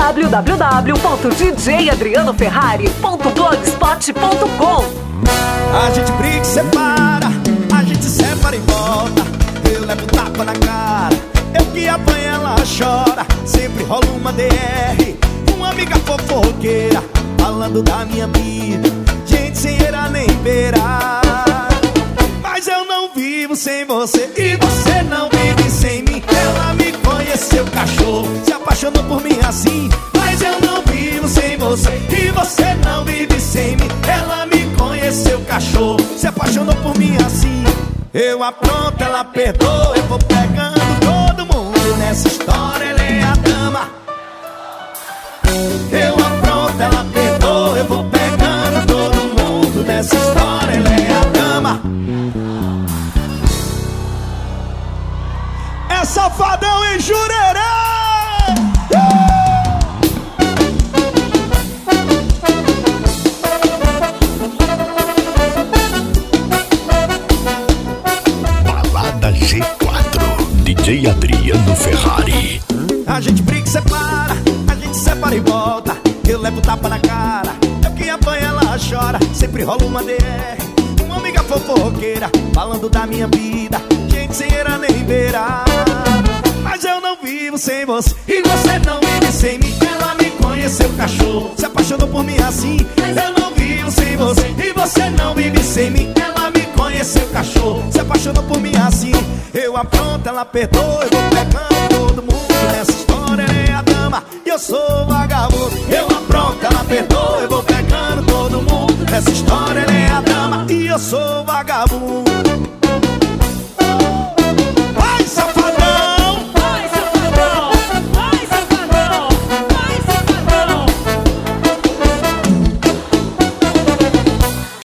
www.djadrianoferrari.blogspot.com. A gente briga e separa, a gente separa e volta. Eu levo tapa na cara, eu que apanho ela chora. Sempre rola uma DR, uma amiga fofoqueira, falando da minha vida, gente sem era nem beira. Mas eu não vivo sem você e você não vive sem mim. Ela me conheceu, cachorro, se apaixonou por mim assim. Mas eu não vivo sem você e você não vive sem mim. Ela me conheceu, cachorro, se apaixonou por mim assim. Eu apronto, ela perdoa, eu vou pegando todo mundo. Nessa história ela é a dama. Eu apronto, ela perdoa, eu vou pegando todo mundo. Nessa história ela é a dama. É Safadão e Jurerê! Balada G4, DJ Adriano Ferrari. A gente briga e separa, a gente separa e volta. Eu levo tapa na cara, eu que apanho ela chora. Sempre rola uma DR, uma amiga fofoqueira, falando da minha vida, gente sem era nem beira. Mas eu não vivo sem você e você não vive sem mim. Ela me conheceu, cachorro, se apaixonou por mim assim. Eu não vivo sem você e você não vive sem mim. Ela me conheceu, cachorro, se apaixonou por mim assim. Eu apronto, ela perdoa, eu vou pegando todo mundo. Nessa história ela é a dama e eu sou vagabundo. Eu apronto, ela perdoa, eu vou pegando todo mundo. Nessa história ela é a dama e eu sou vagabundo.